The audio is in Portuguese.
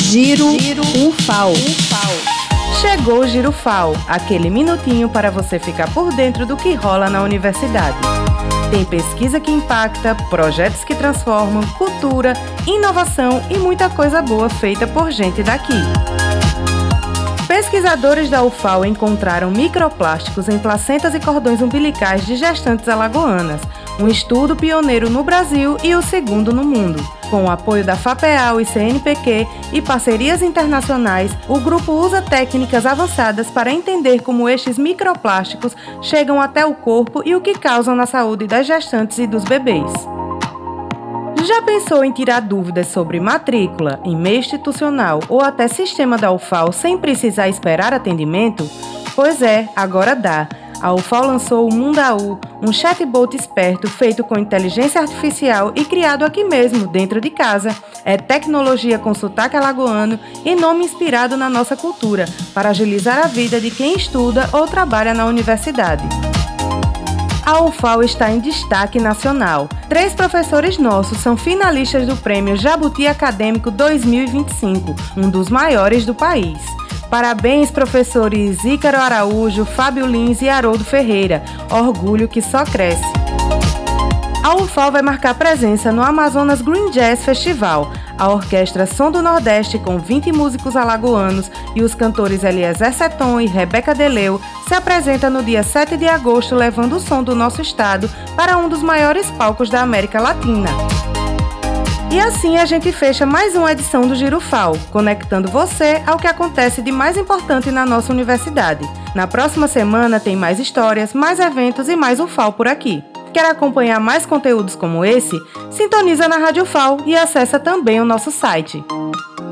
Giro UFAO. Chegou o Giro UFAO, aquele minutinho para você ficar por dentro do que rola na universidade. Tem pesquisa que impacta, projetos que transformam, cultura, inovação e muita coisa boa feita por gente daqui. Pesquisadores da UFAO encontraram microplásticos em placentas e cordões umbilicais de gestantes alagoanas, um estudo pioneiro no Brasil e o segundo no mundo. Com o apoio da FAPEAL e CNPq e parcerias internacionais, o grupo usa técnicas avançadas para entender como estes microplásticos chegam até o corpo e o que causam na saúde das gestantes e dos bebês. Já pensou em tirar dúvidas sobre matrícula, e-mail institucional ou até sistema da UFAO sem precisar esperar atendimento? Pois é, agora dá. A UFAO lançou o Mundaú, um chatbot esperto feito com inteligência artificial e criado aqui mesmo, dentro de casa. É tecnologia com sotaque alagoano e nome inspirado na nossa cultura, para agilizar a vida de quem estuda ou trabalha na universidade. A UFAO está em destaque nacional. 3 professores nossos são finalistas do Prêmio Jabuti Acadêmico 2025, um dos maiores do país. Parabéns, professores Ícaro Araújo, Fábio Lins e Haroldo Ferreira. Orgulho que só cresce. A UFAO vai marcar presença no Amazonas Green Jazz Festival. A Orquestra Som do Nordeste, com 20 músicos alagoanos, e os cantores Eliezer Seton e Rebeca Deleu se apresenta no dia 7 de agosto, levando o som do nosso estado para um dos maiores palcos da América Latina. E assim a gente fecha mais uma edição do Giro UFAO, conectando você ao que acontece de mais importante na nossa universidade. Na próxima semana tem mais histórias, mais eventos e mais UFAO por aqui. Quer acompanhar mais conteúdos como esse? Sintoniza na Rádio UFAO e acessa também o nosso site.